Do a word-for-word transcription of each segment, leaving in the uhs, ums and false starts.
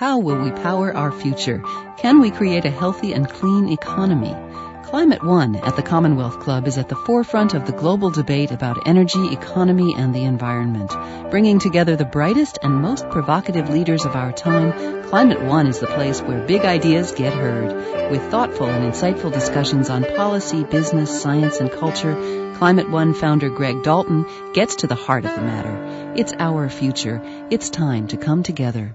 How will we power our future? Can we create a healthy and clean economy? Climate One at the Commonwealth Club is at the forefront of the global debate about energy, economy, and the environment. Bringing together the brightest and most provocative leaders of our time, Climate One is the place where big ideas get heard. With thoughtful and insightful discussions on policy, business, science, and culture, Climate One founder Greg Dalton gets to the heart of the matter. It's our future. It's time to come together.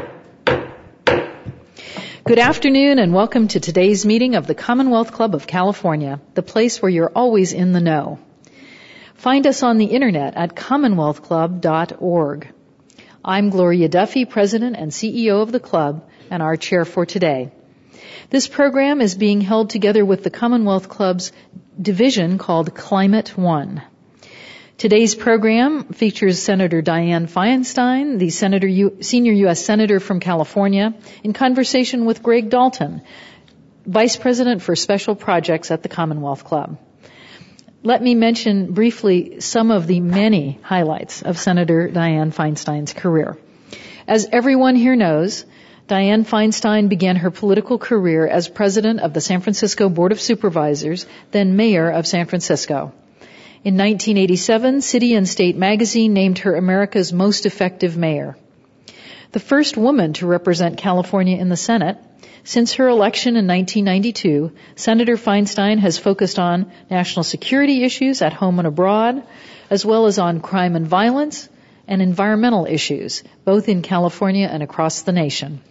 Good afternoon and welcome to today's meeting of the Commonwealth Club of California, the place where you're always in the know. Find us on the internet at commonwealth club dot org. I'm Gloria Duffy, President and C E O of the club, and our chair for today. This program is being held together with the Commonwealth Club's division called Climate One. Today's program features Senator Dianne Feinstein, the Senator U- senior U S Senator from California, in conversation with Greg Dalton, Vice President for Special Projects at the Commonwealth Club. Let me mention briefly some of the many highlights of Senator Dianne Feinstein's career. As everyone here knows, Dianne Feinstein began her political career as President of the San Francisco Board of Supervisors, then Mayor of San Francisco. In nineteen eighty-seven, City and State magazine named her America's most effective mayor. The first woman to represent California in the Senate, since her election in nineteen ninety-two, Senator Feinstein has focused on national security issues at home and abroad, as well as on crime and violence and environmental issues, both in California and across the nation.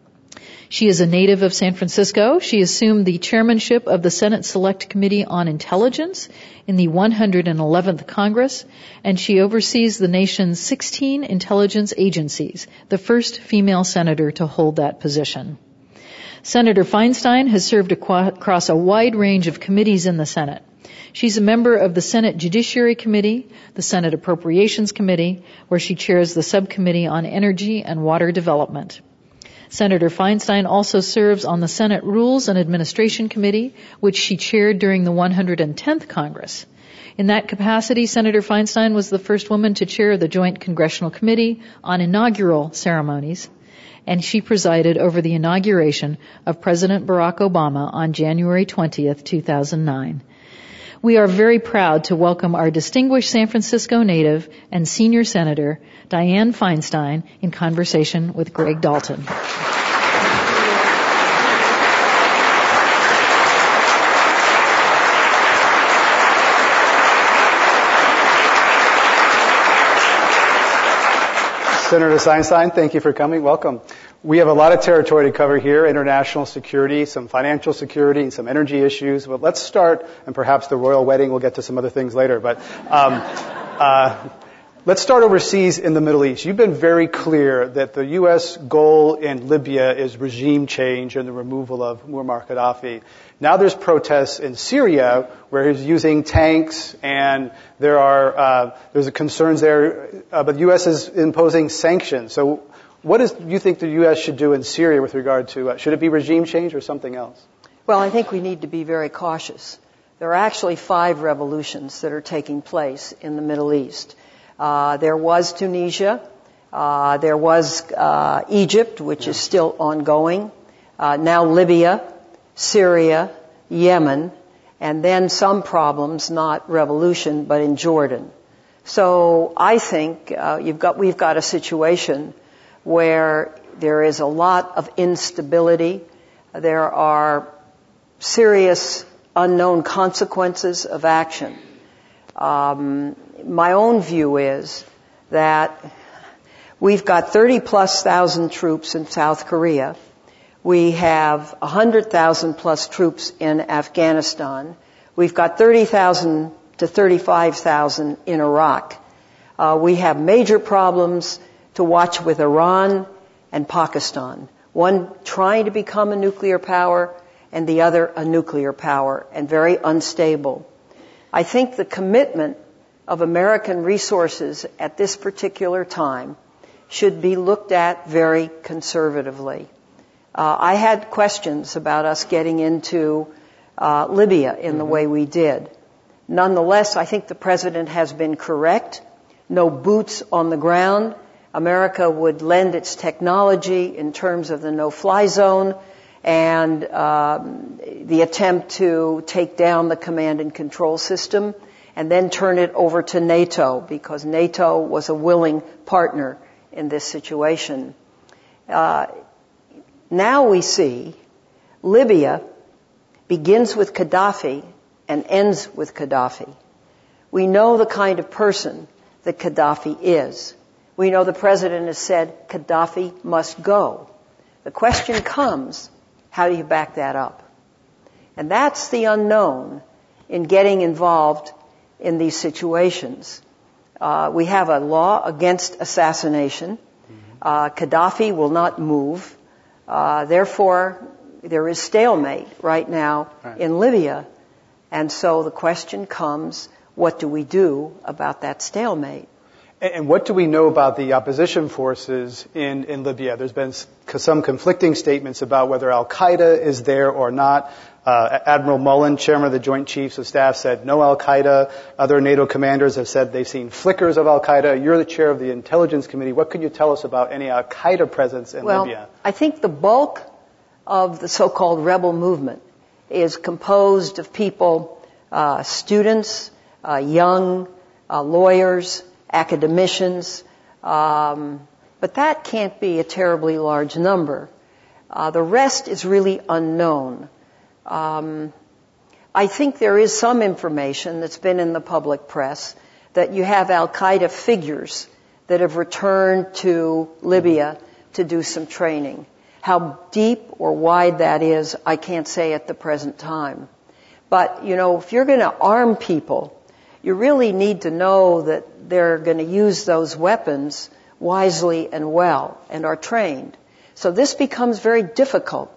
She is a native of San Francisco. She assumed the chairmanship of the Senate Select Committee on Intelligence in the one hundred eleventh Congress, and she oversees the nation's sixteen intelligence agencies, the first female senator to hold that position. Senator Feinstein has served across a wide range of committees in the Senate. She's a member of the Senate Judiciary Committee, the Senate Appropriations Committee, where she chairs the Subcommittee on Energy and Water Development. Senator Feinstein also serves on the Senate Rules and Administration Committee, which she chaired during the one hundred tenth Congress. In that capacity, Senator Feinstein was the first woman to chair the Joint Congressional Committee on Inaugural Ceremonies, and she presided over the inauguration of President Barack Obama on January twentieth, two thousand nine. We are very proud to welcome our distinguished San Francisco native and senior senator, Dianne Feinstein, in conversation with Greg Dalton. Senator Feinstein, thank you for coming. Welcome. We have a lot of territory to cover here, international security, some financial security, and some energy issues. But let's start, and perhaps the royal wedding, we'll get to some other things later. But um, uh, let's start overseas in the Middle East. You've been very clear that the U S goal in Libya is regime change and the removal of Muammar Gaddafi. Now there's protests in Syria where he's using tanks, and there are uh, there's concerns there, uh, but the U S is imposing sanctions. So what is, do you think the U S should do in Syria with regard to, uh, should it be regime change or something else? Well, I think we need to be very cautious. There are actually five revolutions that are taking place in the Middle East. Uh, there was Tunisia, uh, there was uh, Egypt, which yeah. is still ongoing, uh, now Libya, Syria, Yemen, and then some problems, not revolution, but in Jordan. So I think uh, you've got, we've got a situation where there is a lot of instability. There are serious unknown consequences of action. Um, my own view is that we've got thirty plus thousand troops in South Korea. We have one hundred thousand plus troops in Afghanistan. We've got thirty thousand to thirty-five thousand in Iraq. Uh, we have major problems to watch with Iran and Pakistan. One trying to become a nuclear power and the other a nuclear power, and very unstable. I think the commitment of American resources at this particular time should be looked at very conservatively. Uh, I had questions about us getting into uh, Libya in the way we did. Nonetheless, I think the President has been correct. No boots on the ground. America would lend its technology in terms of the no-fly zone and um, the attempt to take down the command and control system and then turn it over to NATO, because NATO was a willing partner in this situation. Uh, now we see Libya begins with Gaddafi and ends with Gaddafi. We know the kind of person that Gaddafi is. We know the president has said Gaddafi must go. The question comes, how do you back that up? And that's the unknown in getting involved in these situations. Uh, we have a law against assassination. Uh, Gaddafi will not move. Uh, therefore, there is stalemate right now right. in Libya. And so the question comes, what do we do about that stalemate? And what do we know about the opposition forces in, in Libya? There's been some conflicting statements about whether al-Qaeda is there or not. Uh, Admiral Mullen, chairman of the Joint Chiefs of Staff, said no al-Qaeda. Other NATO commanders have said they've seen flickers of al-Qaeda. You're the chair of the Intelligence Committee. What could you tell us about any al-Qaeda presence in well, Libya? I think the bulk of the so-called rebel movement is composed of people, uh, students, uh, young, uh, lawyers, academicians, um, but that can't be a terribly large number. Uh, the rest is really unknown. Um, I think there is some information that's been in the public press that you have al-Qaeda figures that have returned to Libya to do some training. How deep or wide that is, I can't say at the present time. But, you know, if you're going to arm people, you really need to know that they're going to use those weapons wisely and well and are trained. So this becomes very difficult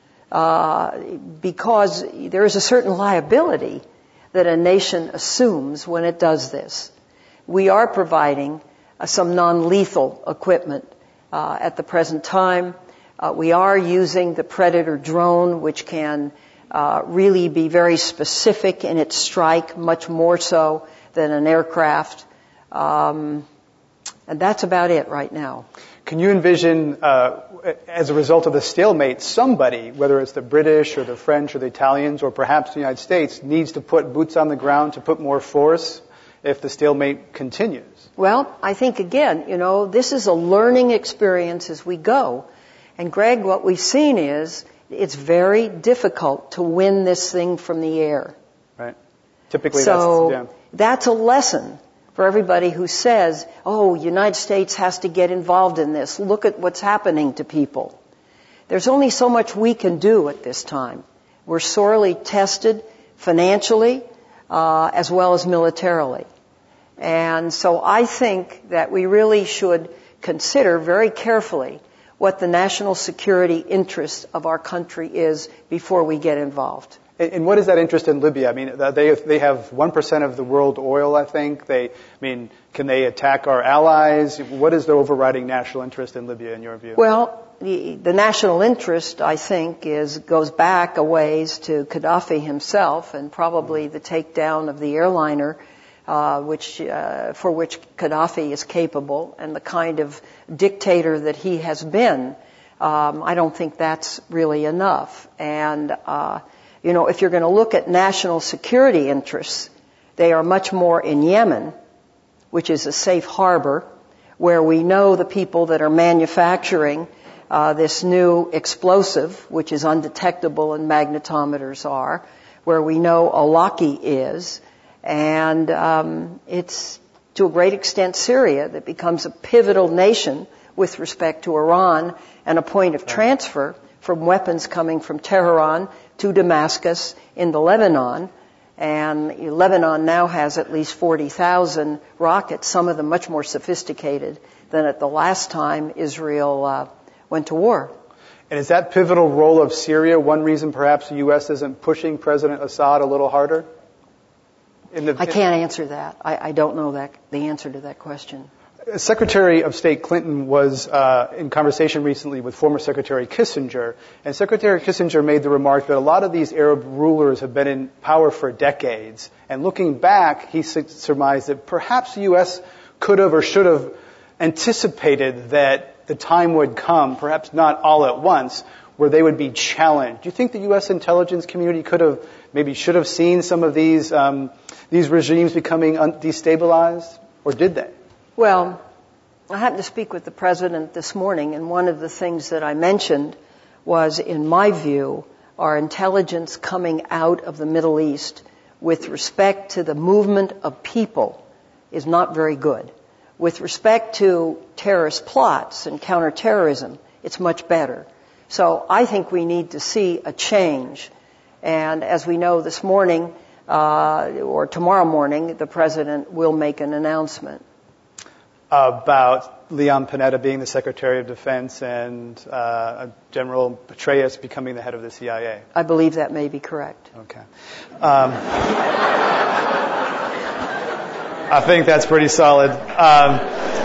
uh, because there is a certain liability that a nation assumes when it does this. We are providing uh, some non-lethal equipment uh, at the present time. Uh, we are using the Predator drone, which can uh, really be very specific in its strike, much more so than an aircraft. Um, and that's about it right now. Can you envision, uh, as a result of the stalemate, somebody, whether it's the British or the French or the Italians or perhaps the United States, needs to put boots on the ground to put more force if the stalemate continues? Well, I think, again, you know, this is a learning experience as we go. And, Greg, what we've seen is it's very difficult to win this thing from the air. Right. Typically, so that's, yeah. that's a lesson for everybody who says, oh, United States has to get involved in this. Look at what's happening to people. There's only so much we can do at this time. We're sorely tested financially uh, as well as militarily. And so I think that we really should consider very carefully what the national security interest of our country is before we get involved. And what is that interest in Libya? I mean, they they have one percent of the world oil, I think. They, I mean, can they attack our allies? What is the overriding national interest in Libya, in your view? Well, the, the national interest, I think, is goes back a ways to Gaddafi himself and probably the takedown of the airliner, uh, which uh, for which Gaddafi is capable, and the kind of dictator that he has been. Um, I don't think that's really enough. And uh, You know, if you're going to look at national security interests, they are much more in Yemen, which is a safe harbor, where we know the people that are manufacturing uh, this new explosive, which is undetectable and magnetometers are, where we know Al-Awlaki is, and um, it's to a great extent Syria that becomes a pivotal nation with respect to Iran and a point of transfer from weapons coming from Tehran to Damascus into Lebanon. And Lebanon now has at least forty thousand rockets, some of them much more sophisticated than at the last time Israel uh, went to war. And is that pivotal role of Syria one reason perhaps the U S isn't pushing President Assad a little harder? In the, I can't answer that. I, I don't know that the answer to that question. Secretary of State Clinton was uh, in conversation recently with former Secretary Kissinger, and Secretary Kissinger made the remark that a lot of these Arab rulers have been in power for decades. And looking back, he surmised that perhaps the U S could have or should have anticipated that the time would come, perhaps not all at once, where they would be challenged. Do you think the U S intelligence community could have, maybe should have seen some of these um, these regimes becoming un- destabilized, or did they? Well, I happened to speak with the president this morning, and one of the things that I mentioned was, in my view, our intelligence coming out of the Middle East with respect to the movement of people is not very good. With respect to terrorist plots and counterterrorism, it's much better. So I think we need to see a change. And as we know this morning, uh, or tomorrow morning, the president will make an announcement. About Leon Panetta being the Secretary of Defense and uh, General Petraeus becoming the head of the C I A. I believe that may be correct. Okay. Um, I think that's pretty solid. Um,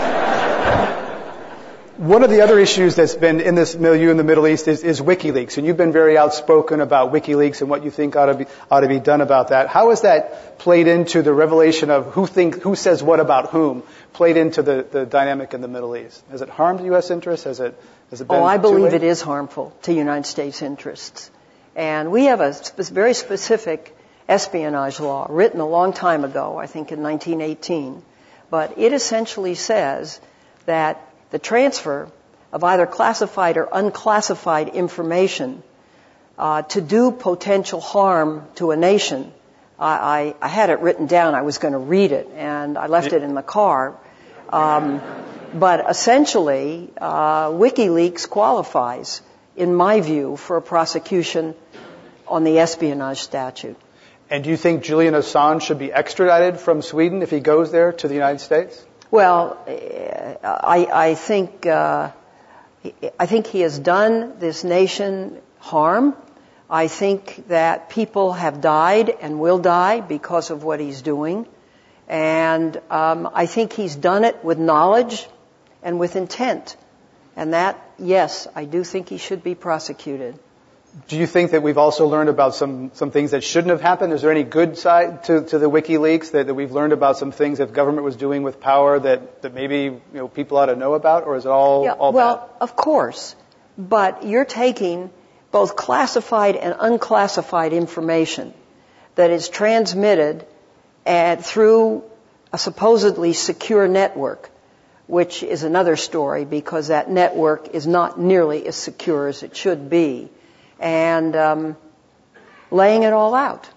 one of the other issues that's been in this milieu in the Middle East is, is WikiLeaks, and you've been very outspoken about WikiLeaks and what you think ought to be ought to be done about that. How has that played into the revelation of who think who says what about whom? Played into the, the dynamic in the Middle East? Has it harmed U S interests? Has it has it been? Oh, I believe it is harmful to United States interests, and we have a sp- very specific espionage law written a long time ago, I think in nineteen eighteen, but it essentially says that the transfer of either classified or unclassified information uh, to do potential harm to a nation. I, I, I had it written down. I was going to read it, and I left it in the car. Um, but essentially, uh, WikiLeaks qualifies, in my view, for a prosecution on the espionage statute. And do you think Julian Assange should be extradited from Sweden if he goes there to the United States? Well, I, I think uh, I think he has done this nation harm. I think that people have died and will die because of what he's doing, and um, I think he's done it with knowledge and with intent. And that, yes, I do think he should be prosecuted. Do you think that we've also learned about some, some things that shouldn't have happened? Is there any good side to, to the WikiLeaks that, that we've learned about some things that the government was doing with power that, that maybe you know people ought to know about, or is it all, yeah, all well, bad? Of course, but you're taking both classified and unclassified information that is transmitted at, through a supposedly secure network, which is another story because that network is not nearly as secure as it should be. And um, laying it all out.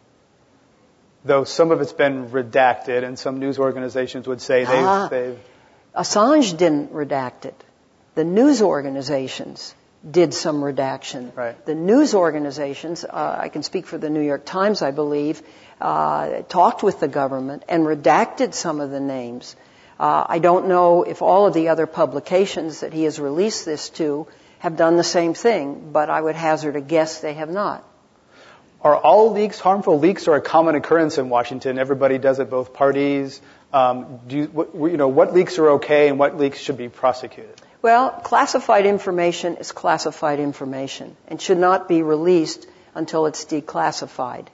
Though some of it's been redacted, and some news organizations would say they've... Ah, they've Assange didn't redact it. The news organizations did some redaction. Right. The news organizations, uh, I can speak for the New York Times, I believe, uh, talked with the government and redacted some of the names. Uh, I don't know if all of the other publications that he has released this to have done the same thing, but I would hazard a guess they have not. Are all leaks harmful? Leaks are a common occurrence in Washington. Everybody does it, both parties. Um, do you, what, you know, what leaks are okay and what leaks should be prosecuted? Well, classified information is classified information and should not be released until it's declassified.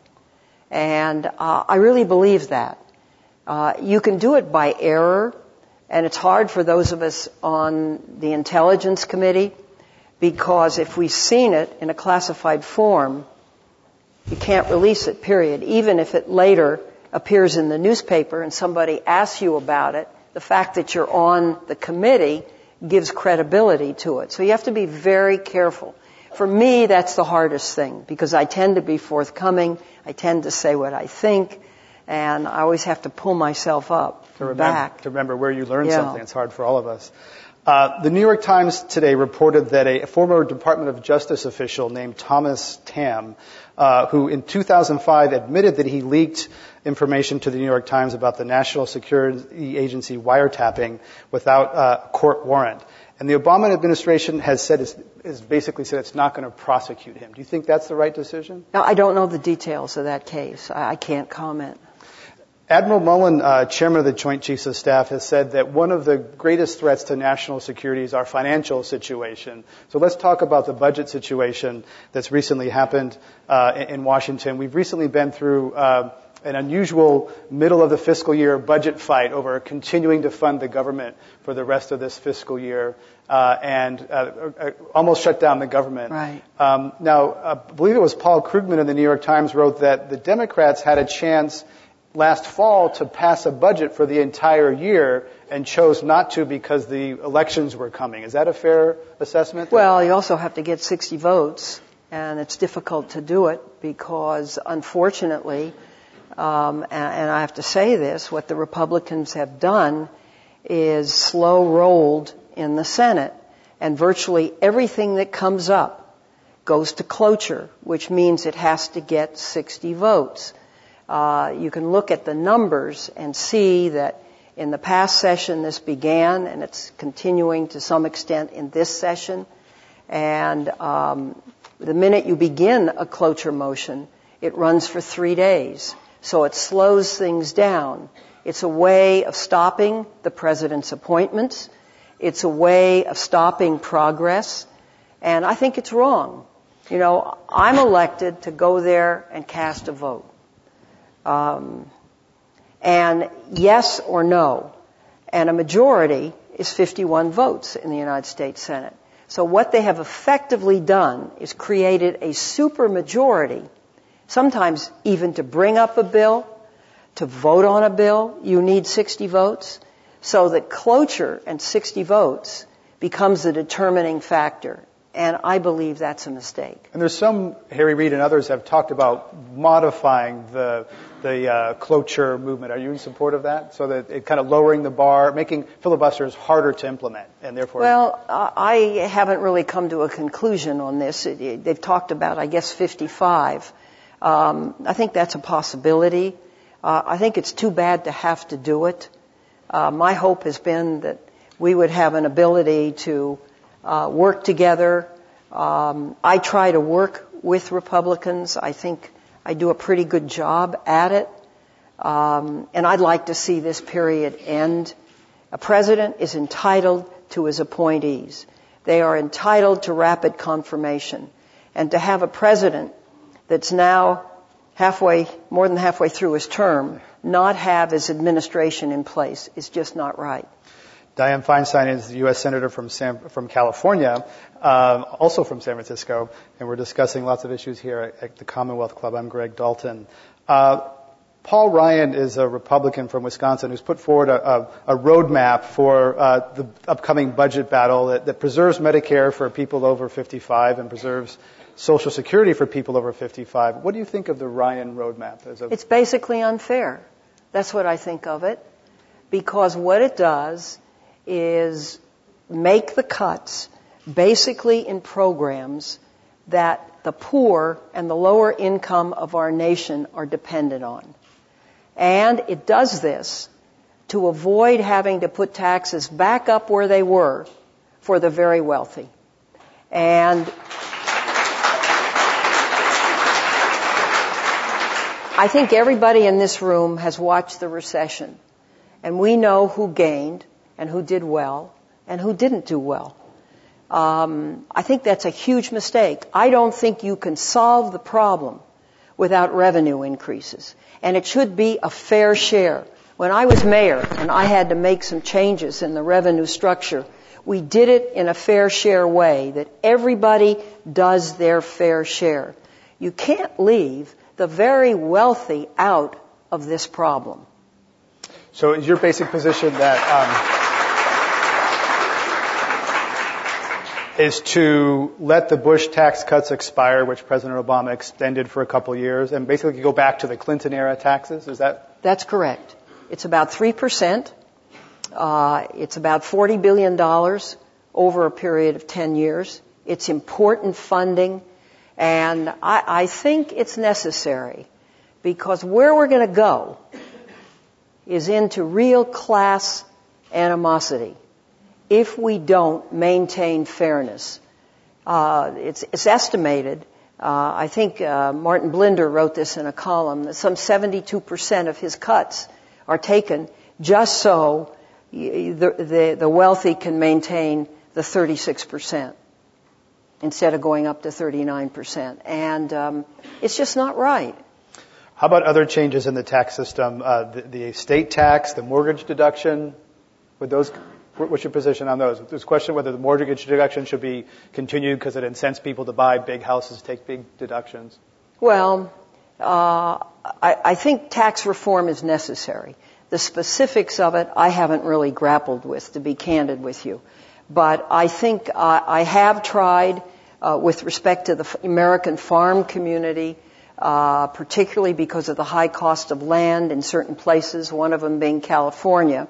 And uh, I really believe that. Uh, you can do it by error, and it's hard for those of us on the Intelligence Committee, because if we've seen it in a classified form, you can't release it, period. Even if it later appears in the newspaper and somebody asks you about it, the fact that you're on the committee gives credibility to it. So you have to be very careful. For me, that's the hardest thing, because I tend to be forthcoming, I tend to say what I think, and I always have to pull myself up to remember, back. To remember where you learned yeah. something. It's hard for all of us. Uh, the New York Times today reported that a former Department of Justice official named Thomas Tam, uh, who in two thousand five admitted that he leaked information to the New York Times about the National Security Agency wiretapping without a court warrant. And the Obama administration has said, has basically said it's not going to prosecute him. Do you think that's the right decision? Now, I don't know the details of that case. I, I can't comment. Admiral Mullen, uh, chairman of the Joint Chiefs of Staff, has said that one of the greatest threats to national security is our financial situation. So let's talk about the budget situation that's recently happened uh, in Washington. We've recently been through uh, an unusual middle of the fiscal year budget fight over continuing to fund the government for the rest of this fiscal year, uh, and uh, uh, almost shut down the government. Right. Um, now, uh, I believe it was Paul Krugman in the New York Times wrote that the Democrats had a chance last fall to pass a budget for the entire year and chose not to because the elections were coming. Is that a fair assessment? Well, you also have to get sixty votes, and it's difficult to do it because, unfortunately, um, and, and I have to say this, what the Republicans have done is slow-rolled in the Senate, and virtually everything that comes up goes to cloture, which means it has to get sixty votes. Uh, you can look at the numbers and see that in the past session this began, and it's continuing to some extent in this session. And um, the minute you begin a cloture motion, it runs for three days. So it slows things down. It's a way of stopping the president's appointments. It's a way of stopping progress. And I think it's wrong. You know, I'm elected to go there and cast a vote. Um, and yes or no. And a majority is fifty-one votes in the United States Senate. So what they have effectively done is created a supermajority, sometimes even to bring up a bill, to vote on a bill, you need sixty votes, so that cloture and sixty votes becomes the determining factor. And I believe that's a mistake. And there's some, Harry Reid and others have talked about modifying the the uh, cloture movement. Are you in support of that? So that it kind of lowering the bar, making filibusters harder to implement, and therefore... Well, uh, I haven't really come to a conclusion on this. It, it, they've talked about, I guess, fifty-five. Um, I think that's a possibility. Uh, I think it's too bad to have to do it. Uh, my hope has been that we would have an ability to uh, work together. Um, I try to work with Republicans. I think I do a pretty good job at it. Um, and I'd like to see this period end. A president is entitled to his appointees. They are entitled to rapid confirmation. And to have a president that's now halfway, more than halfway through his term, not have his administration in place is just not right. Dianne Feinstein is the U S Senator from San, from California, um, also from San Francisco, and we're discussing lots of issues here at, at the Commonwealth Club. I'm Greg Dalton. Uh, Paul Ryan is a Republican from Wisconsin who's put forward a, a, a roadmap for uh, the upcoming budget battle that, that preserves Medicare for people over fifty-five and preserves Social Security for people over fifty-five. What do you think of the Ryan roadmap? As a It's basically unfair. That's what I think of it. Because what it does is make the cuts basically in programs that the poor and the lower income of our nation are dependent on. And it does this to avoid having to put taxes back up where they were for the very wealthy. And I think everybody in this room has watched the recession, and we know who gained and who did well and who didn't do well. Um, I think that's a huge mistake. I don't think you can solve the problem without revenue increases, and it should be a fair share. When I was mayor and I had to make some changes in the revenue structure, we did it in a fair share way, that everybody does their fair share. You can't leave the very wealthy out of this problem. So is your basic position that um, is to let the Bush tax cuts expire, which President Obama extended for a couple of years, and basically go back to the Clinton-era taxes? Is that? That's correct. It's about three percent. Uh, it's about forty billion dollars over a period of ten years. It's important funding. And I, I think it's necessary, because where we're going to go is into real class animosity if we don't maintain fairness. Uh, it's, it's estimated, uh, I think uh, Martin Blinder wrote this in a column, that some seventy-two percent of his cuts are taken just so the, the, the wealthy can maintain the thirty-six percent. Instead of going up to thirty-nine percent. And um, it's just not right. How about other changes in the tax system? Uh, the, the estate tax, the mortgage deduction? Would those, what's your position on those? There's a question whether the mortgage deduction should be continued because it incents people to buy big houses, take big deductions. Well, uh, I, I think tax reform is necessary. The specifics of it I haven't really grappled with, to be candid with you. But I think uh, I have tried, uh, with respect to the American farm community, uh, particularly because of the high cost of land in certain places, one of them being California,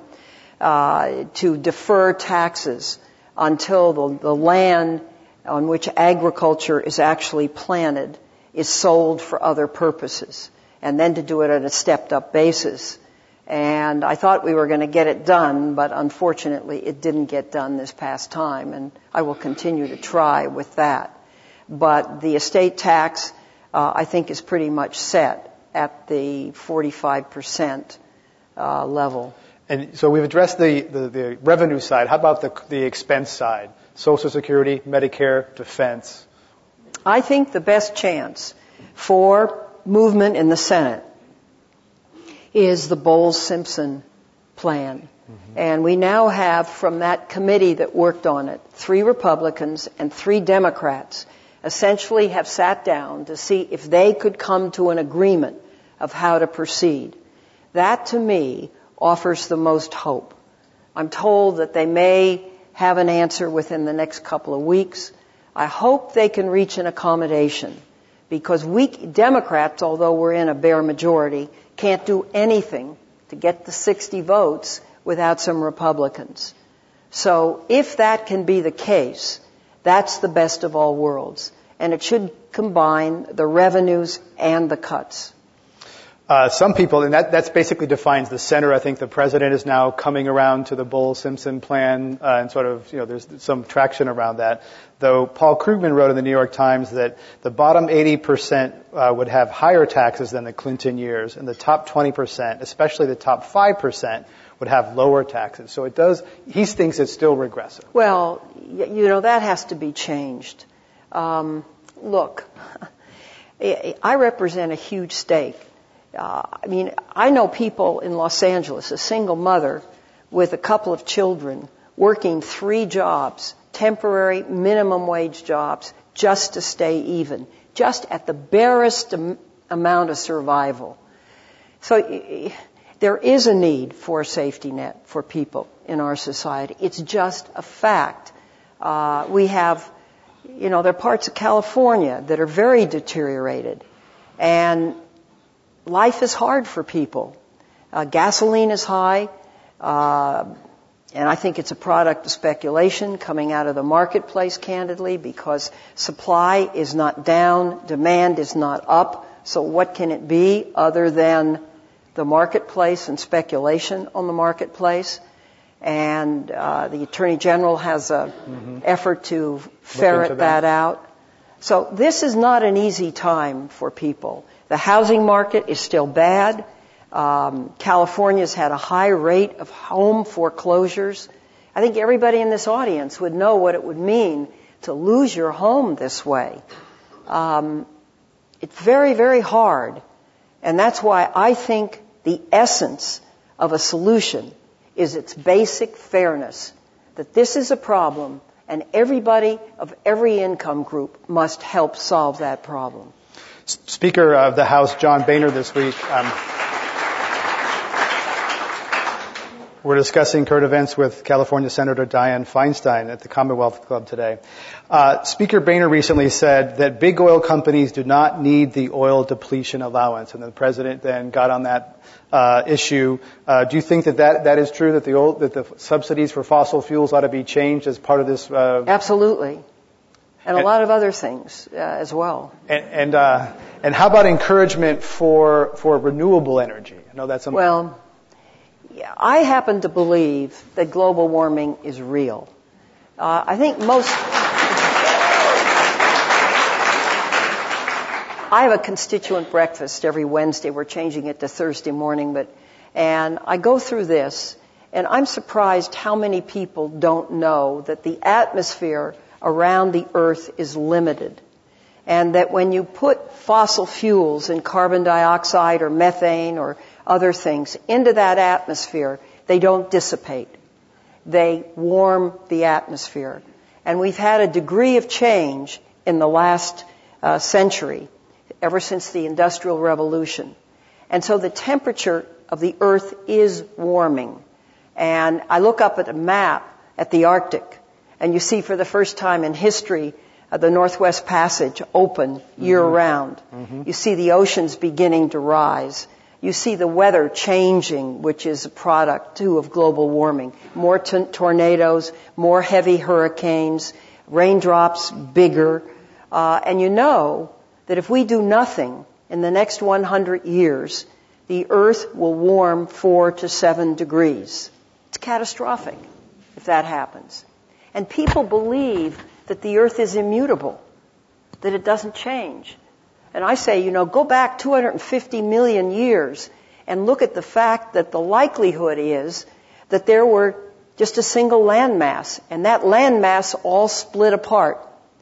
uh, to defer taxes until the, the land on which agriculture is actually planted is sold for other purposes, and then to do it on a stepped-up basis. And I thought we were going to get it done, but unfortunately it didn't get done this past time, and I will continue to try with that. But the estate tax, uh, I think, is pretty much set at the forty-five percent uh, level. And so we've addressed the, the, the revenue side. How about the, the expense side? Social Security, Medicare, defense. I think the best chance for movement in the Senate is the Bowles-Simpson plan. Mm-hmm. And we now have, from that committee that worked on it, three Republicans and three Democrats essentially have sat down to see if they could come to an agreement of how to proceed. That, to me, offers the most hope. I'm told that they may have an answer within the next couple of weeks. I hope they can reach an accommodation, because we Democrats, although we're in a bare majority, can't do anything to get the sixty votes without some Republicans. So if that can be the case, that's the best of all worlds. And it should combine the revenues and the cuts. Uh, some people, and that that's basically defines the center. I think the president is now coming around to the Bowles-Simpson plan, uh, and sort of, you know, there's some traction around that. Though Paul Krugman wrote in the New York Times that the bottom eighty percent uh, would have higher taxes than the Clinton years, and the top twenty percent, especially the top five percent, would have lower taxes. So it does, he thinks it's still regressive. Well, you know, that has to be changed. Um, look, I represent a huge stake. Uh, I mean, I know people in Los Angeles, a single mother with a couple of children, working three jobs, temporary minimum wage jobs, just to stay even, just at the barest am- amount of survival. So y- there is a need for a safety net for people in our society. It's just a fact. Uh, we have, you know, there are parts of California that are very deteriorated, and life is hard for people. Uh, gasoline is high, uh, and I think it's a product of speculation coming out of the marketplace, candidly, because supply is not down, demand is not up. So what can it be other than the marketplace and speculation on the marketplace? And uh, the Attorney General has an mm-hmm. effort to ferret that. that out. So this is not an easy time for people. The housing market is still bad. Um, California's had a high rate of home foreclosures. I think everybody in this audience would know what it would mean to lose your home this way. Um, it's very, very hard. And that's why I think the essence of a solution is its basic fairness, that this is a problem and everybody of every income group must help solve that problem. Speaker of the House, John Boehner, this week, um, we're discussing current events with California Senator Dianne Feinstein at the Commonwealth Club today. Uh, Speaker Boehner recently said that big oil companies do not need the oil depletion allowance, and the president then got on that uh, issue. Uh, do you think that, that that is true, that the oil, that the subsidies for fossil fuels ought to be changed as part of this? Uh, Absolutely. And a lot of other things uh, as well. And and, uh, and how about encouragement for for renewable energy? I know that's something. Well, yeah, I happen to believe that global warming is real. Uh, I think most. I have a constituent breakfast every Wednesday. We're changing it to Thursday morning, but and I go through this, and I'm surprised how many people don't know that the atmosphere around the earth is limited. and that when you put fossil fuels and carbon dioxide or methane or other things into that atmosphere, they don't dissipate. They warm the atmosphere. And we've had a degree of change in the last uh, century, ever since the Industrial Revolution. And so the temperature of the Earth is warming. And I look up at a map at the Arctic, and you see for the first time in history uh, the Northwest Passage open year-round. Mm-hmm. You see the oceans beginning to rise. You see the weather changing, which is a product, too, of global warming. More t- tornadoes, more heavy hurricanes, raindrops bigger. Uh, and you know that if we do nothing in the next one hundred years, the Earth will warm four to seven degrees. It's catastrophic if that happens. And people believe that the Earth is immutable, that it doesn't change. And I say, you know, go back two hundred fifty million years and look at the fact that the likelihood is that there were just a single landmass, and that landmass all split apart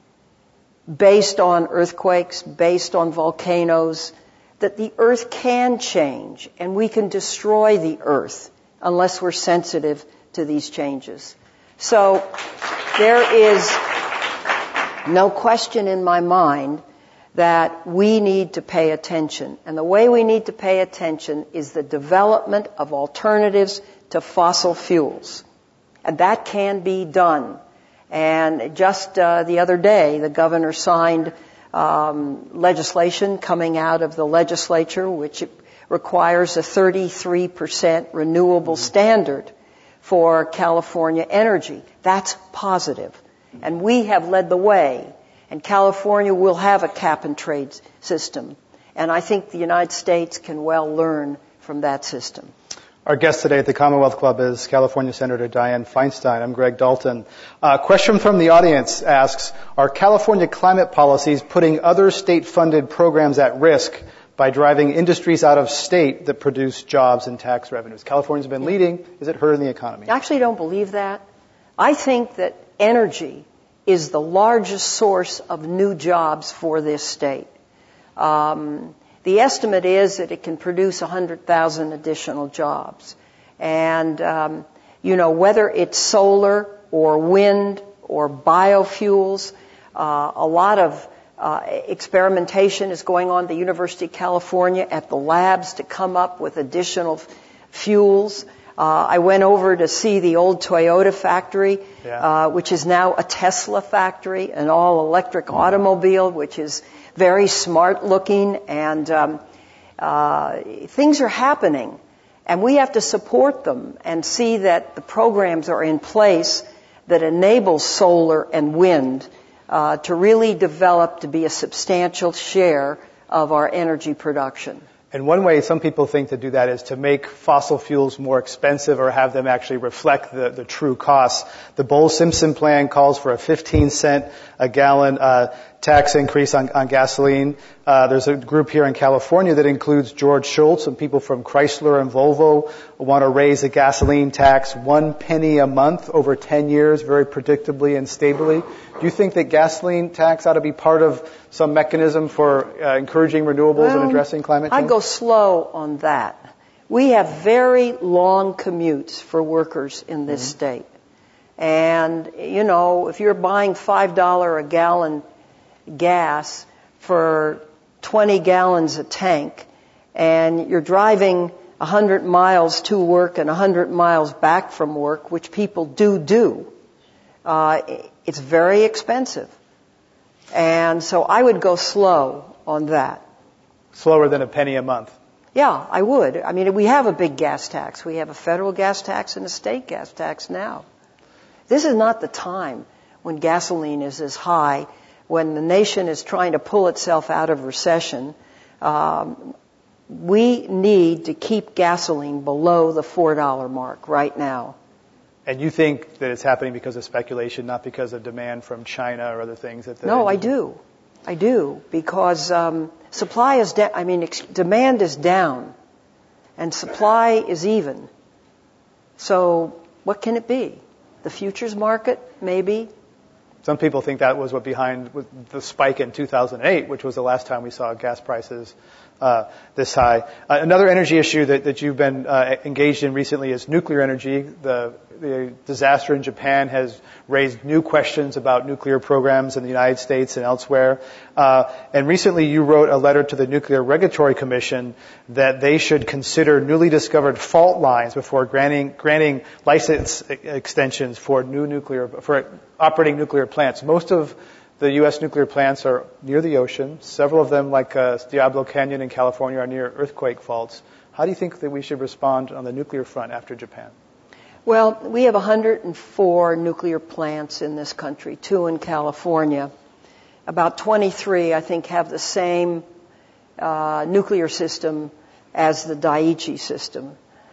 based on earthquakes, based on volcanoes, that the Earth can change, and we can destroy the Earth unless we're sensitive to these changes. So there is no question in my mind that we need to pay attention. And the way we need to pay attention is the development of alternatives to fossil fuels. And that can be done. And just uh, the other day, the governor signed um, legislation coming out of the legislature, which requires a thirty-three percent renewable standard for California energy. That's positive. And we have led the way. And California will have a cap-and-trade system. And I think the United States can well learn from that system. Our guest today at the Commonwealth Club is California Senator Dianne Feinstein. I'm Greg Dalton. A question from the audience asks, are California climate policies putting other state-funded programs at risk by driving industries out of state that produce jobs and tax revenues? California's been leading. Is it hurting the economy? I actually don't believe that. I think that energy is the largest source of new jobs for this state. Um, the estimate is that it can produce one hundred thousand additional jobs. And, um, you know, whether it's solar or wind or biofuels, uh, a lot of uh, experimentation is going on at the University of California at the labs to come up with additional f- fuels. Uh, I went over to see the old Toyota factory, yeah. uh, which is now a Tesla factory, an all-electric automobile, which is very smart-looking, and um, uh, things are happening. And we have to support them and see that the programs are in place that enable solar and wind uh, to really develop to be a substantial share of our energy production. And one way some people think to do that is to make fossil fuels more expensive or have them actually reflect the, the true costs. The Bowles-Simpson plan calls for a fifteen cent a gallon uh, tax increase on, on gasoline. Uh, there's a group here in California that includes George Shultz and people from Chrysler and Volvo who want to raise the gasoline tax one penny a month over ten years, very predictably and stably. Do you think that gasoline tax ought to be part of some mechanism for uh, encouraging renewables well, and addressing climate change? I'd go slow on that. We have very long commutes for workers in this mm-hmm. state. And, you know, if you're buying five dollars a gallon gas for twenty gallons a tank, and you're driving one hundred miles to work and one hundred miles back from work, which people do do, uh, it's very expensive. And so I would go slow on that. Slower than a penny a month? Yeah, I would. I mean, we have a big gas tax. We have a federal gas tax and a state gas tax now. This is not the time when gasoline is as high, when the nation is trying to pull itself out of recession. Um, we need to keep gasoline below the four dollar mark right now. And you think that it's happening because of speculation, not because of demand from China or other things? That the No, I do. I do. Because um, supply is down. I mean, ex- demand is down. And supply is even. So what can it be? The futures market, maybe. Some people think that was what behind the spike in two thousand eight, which was the last time we saw gas prices uh, this high. Uh, another energy issue that, that you've been uh, engaged in recently is nuclear energy. The, the disaster in Japan has raised new questions about nuclear programs in the United States and elsewhere. Uh, and recently you wrote a letter to the Nuclear Regulatory Commission that they should consider newly discovered fault lines before granting, granting license extensions for new nuclear, for operating nuclear plants. Most of the U S nuclear plants are near the ocean. Several of them, like uh, Diablo Canyon in California, are near earthquake faults. How do you think that we should respond on the nuclear front after Japan? Well, we have one hundred four nuclear plants in this country, two in California. About twenty-three, I think, have the same uh, nuclear system as the Daiichi system.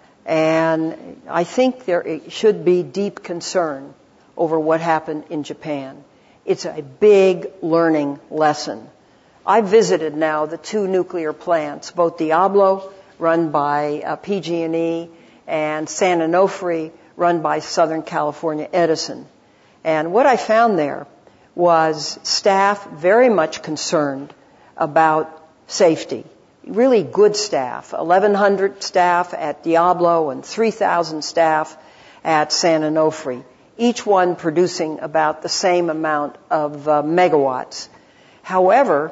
And I think there should be deep concern over what happened in Japan. It's a big learning lesson. I've visited now the two nuclear plants, both Diablo, run by uh, P G and E, and San Onofre, run by Southern California Edison. And what I found there was staff very much concerned about safety. Really good staff. eleven hundred staff at Diablo and three thousand staff at San Onofre, each one producing about the same amount of uh, megawatts. However,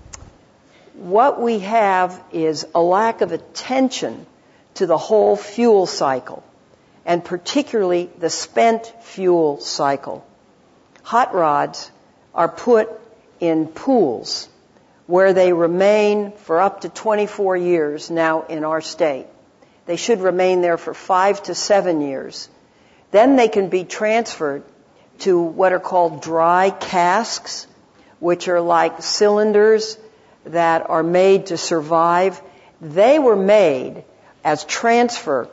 what we have is a lack of attention to the whole fuel cycle, and particularly the spent fuel cycle. Hot rods are put in pools where they remain for up to twenty-four years now in our state. They should remain there for five to seven years. Then they can be transferred to what are called dry casks, which are like cylinders that are made to survive. They were made as transfer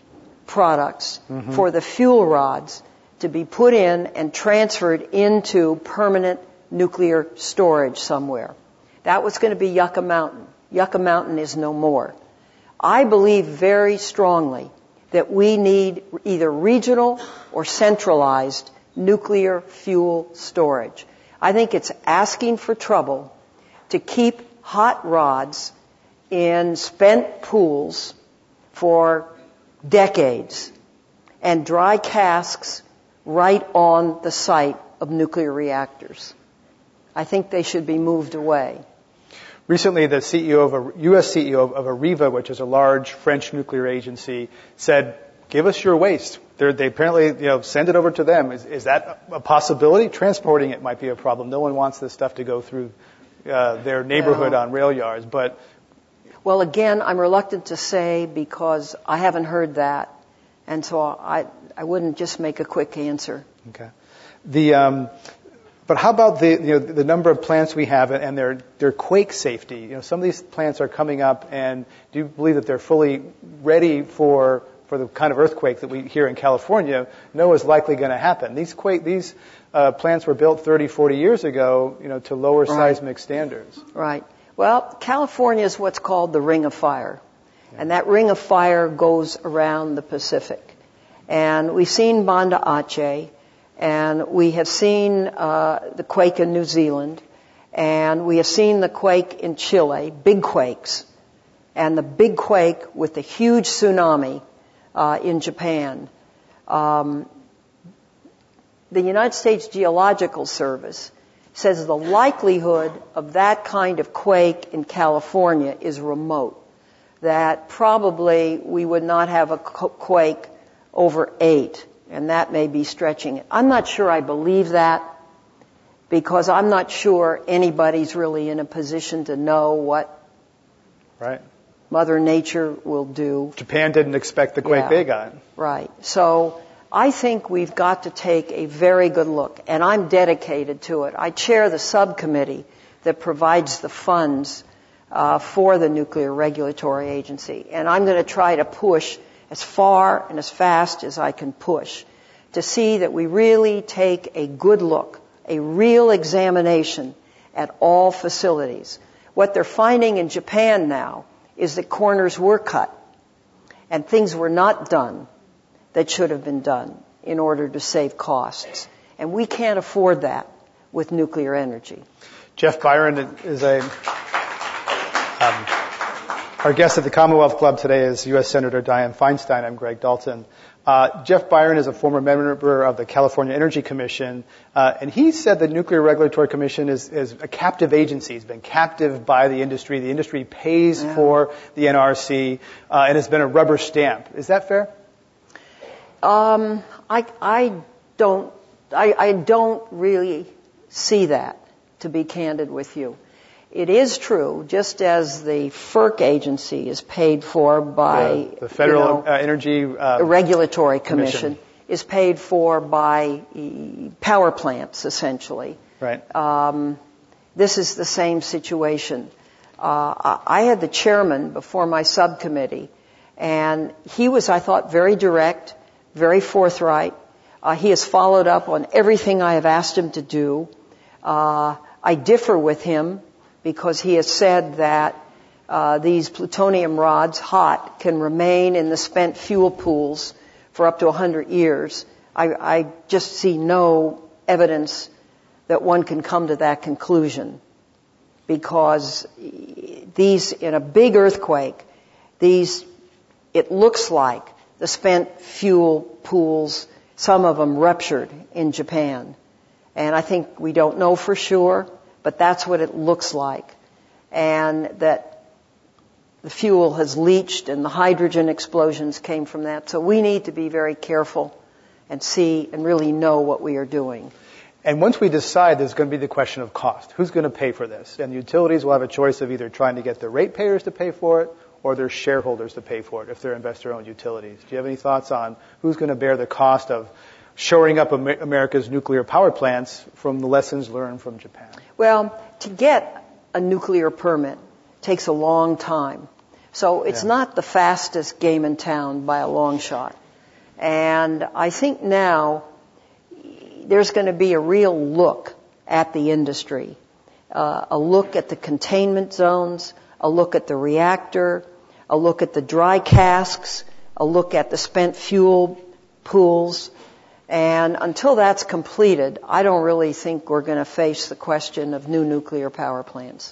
products mm-hmm. for the fuel rods to be put in and transferred into permanent nuclear storage somewhere. That was going to be Yucca Mountain. Yucca Mountain is no more. I believe very strongly that we need either regional or centralized nuclear fuel storage. I think it's asking for trouble to keep hot rods in spent pools for decades and dry casks right on the site of nuclear reactors. I think they should be moved away. Recently, the C E O of a, U S C E O of Areva, which is a large French nuclear agency, said, give us your waste. They're, they apparently, you know, send it over to them. Is, is that a possibility? Transporting it might be a problem. No one wants this stuff to go through uh, their neighborhood well, on rail yards. But well, again, I'm reluctant to say because I haven't heard that, and so I I wouldn't just make a quick answer. Okay. The um, But how about the, you know, the number of plants we have and their, their quake safety? You know, some of these plants are coming up, and do you believe that they're fully ready for, for the kind of earthquake that we here in California know is likely going to happen? These quake, these uh, plants were built thirty, forty years ago, you know, to lower right. seismic standards. Right. Well, California is what's called the Ring of Fire, yeah. and that Ring of Fire goes around the Pacific. And we've seen Banda Aceh. And we have seen uh, the quake in New Zealand, and we have seen the quake in Chile, big quakes, and the big quake with the huge tsunami uh, in Japan. Um, the United States Geological Service says the likelihood of that kind of quake in California is remote, that probably we would not have a quake over eight. And that may be stretching it. I'm not sure I believe that because I'm not sure anybody's really in a position to know what right. Mother Nature will do. Japan didn't expect the quake yeah, they got. Right. So I think we've got to take a very good look, and I'm dedicated to it. I chair the subcommittee that provides the funds uh, for the Nuclear Regulatory Agency, and I'm going to try to push as far and as fast as I can push to see that we really take a good look, a real examination at all facilities. What they're finding in Japan now is that corners were cut and things were not done that should have been done in order to save costs. And we can't afford that with nuclear energy. Jeff Byron is a, um, our guest at the Commonwealth Club today is U S Senator Dianne Feinstein. I'm Greg Dalton. Uh, Jeff Byron is a former member of the California Energy Commission, uh, and he said the Nuclear Regulatory Commission is, is a captive agency. It's been captive by the industry. The industry pays yeah. for the N R C, uh, and it's been a rubber stamp. Is that fair? Um, I, I don't, I, I don't really see that, to be candid with you. It is true, just as the F E R C agency is paid for by the, the Federal you know, uh, Energy uh, Regulatory Commission, Commission is paid for by e- power plants, essentially. Right. Um, this is the same situation. Uh, I had the chairman before my subcommittee, and he was, I thought, very direct, very forthright. Uh, he has followed up on everything I have asked him to do. Uh, I differ with him because he has said that uh, these plutonium rods, hot, can remain in the spent fuel pools for up to one hundred years. I, I just see no evidence that one can come to that conclusion, because these, in a big earthquake, these, it looks like the spent fuel pools, some of them ruptured in Japan. And I think we don't know for sure, but that's what it looks like. And that the fuel has leached and the hydrogen explosions came from that. So we need to be very careful and see and really know what we are doing. And once we decide, there's going to be the question of cost. Who's going to pay for this? And the utilities will have a choice of either trying to get their ratepayers to pay for it or their shareholders to pay for it if they're investor-owned utilities. Do you have any thoughts on who's going to bear the cost of shoring up America's nuclear power plants from the lessons learned from Japan? Well, to get a nuclear permit takes a long time. So it's yeah. not the fastest game in town by a long shot. And I think now there's going to be a real look at the industry, uh, a look at the containment zones, a look at the reactor, a look at the dry casks, a look at the spent fuel pools. And until that's completed, I don't really think we're going to face the question of new nuclear power plants.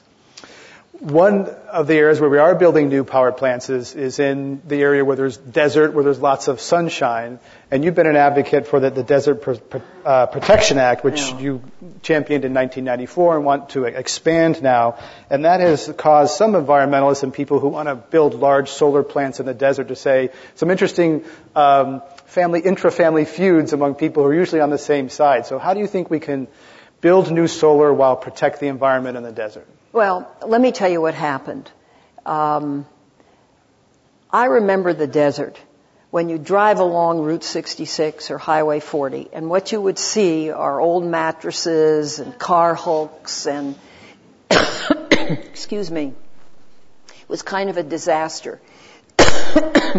One of the areas where we are building new power plants is, is in the area where there's desert, where there's lots of sunshine. And you've been an advocate for the, the Desert Pro, uh, Protection Act, which yeah. you championed in nineteen ninety-four and want to expand now. And that has caused some environmentalists and people who want to build large solar plants in the desert to say some interesting um, family, intra-family feuds among people who are usually on the same side. So how do you think we can build new solar while protect the environment in the desert? Well, let me tell you what happened. Um, I remember the desert when you drive along Route sixty-six or Highway forty, and what you would see are old mattresses and car hulks and, excuse me, it was kind of a disaster. You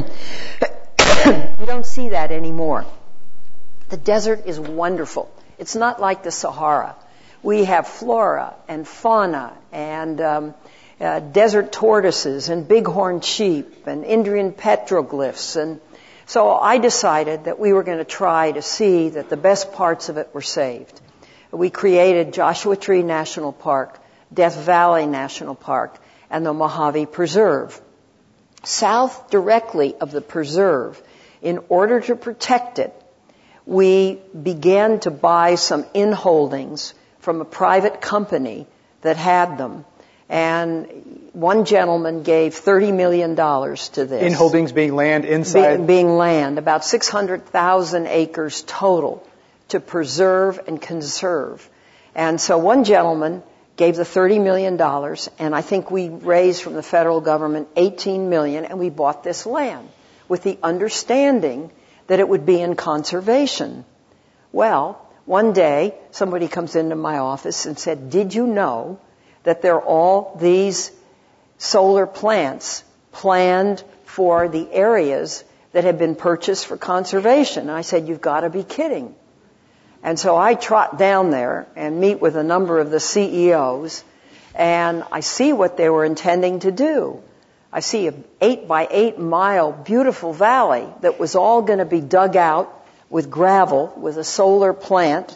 don't see that anymore. The desert is wonderful. It's not like the Sahara. We have flora and fauna and um, uh, desert tortoises and bighorn sheep and Indian petroglyphs. And so I decided that we were going to try to see that the best parts of it were saved. We created Joshua Tree National Park, Death Valley National Park, and the Mojave Preserve. South directly of the preserve, in order to protect it, we began to buy some in-holdings from a private company that had them. And one gentleman gave thirty million dollars to this. In-holdings being land inside? Be, being land, about six hundred thousand acres total to preserve and conserve. And so one gentleman gave the thirty million dollars, and I think we raised from the federal government eighteen million dollars, and we bought this land with the understanding that it would be in conservation. Well, one day, somebody comes into my office and said, did you know that there are all these solar plants planned for the areas that have been purchased for conservation? And I said, you've got to be kidding. And so I trot down there and meet with a number of the C E Os, and I see what they were intending to do. I see an eight by eight mile beautiful valley that was all going to be dug out with gravel, with a solar plant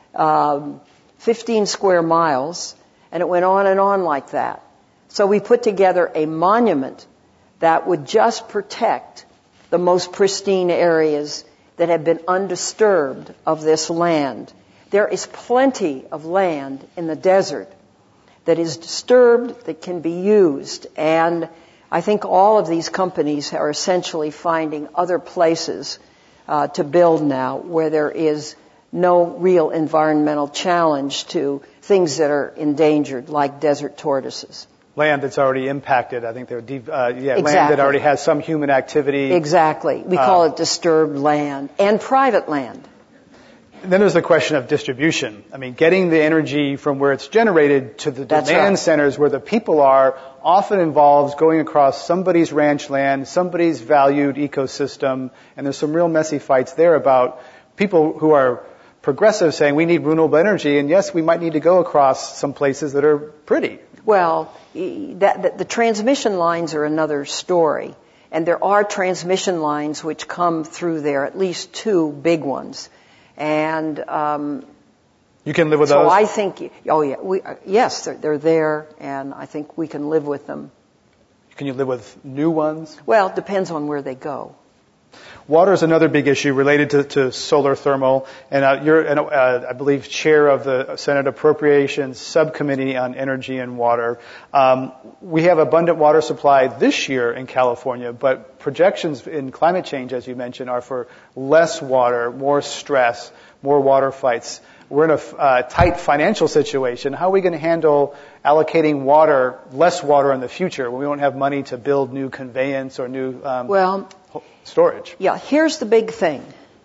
um, fifteen square miles, and it went on and on like that. So we put together a monument that would just protect the most pristine areas that have been undisturbed of this land. There is plenty of land in the desert that is disturbed, that can be used, and I think all of these companies are essentially finding other places uh, to build now where there is no real environmental challenge to things that are endangered, like desert tortoises. Land that's already impacted. I think they're deep, uh, yeah, Exactly. land that already has some human activity. Exactly. We uh, call it disturbed land and private land. Then there's the question of distribution. I mean, getting the energy from where it's generated to the That's demand right. centers where the people are often involves going across somebody's ranch land, somebody's valued ecosystem, and there's some real messy fights there about people who are progressive saying we need renewable energy, and yes, we might need to go across some places that are pretty. Well, that, that, the transmission lines are another story, and there are transmission lines which come through there, at least two big ones. And um, you can live with so those? I think, oh yeah, we, uh, yes, they're, they're there, and I think we can live with them. Can you live with new ones? Well, it depends on where they go. Water is another big issue related to, to solar thermal, and uh, you're, uh, I believe, chair of the Senate Appropriations Subcommittee on Energy and Water. Um, we have abundant water supply this year in California, but projections in climate change, as you mentioned, are for less water, more stress, more water fights. We're in a uh, tight financial situation. How are we going to handle allocating water, less water in the future, when we won't have money to build new conveyance or new um, well, storage? Yeah, here's the big thing.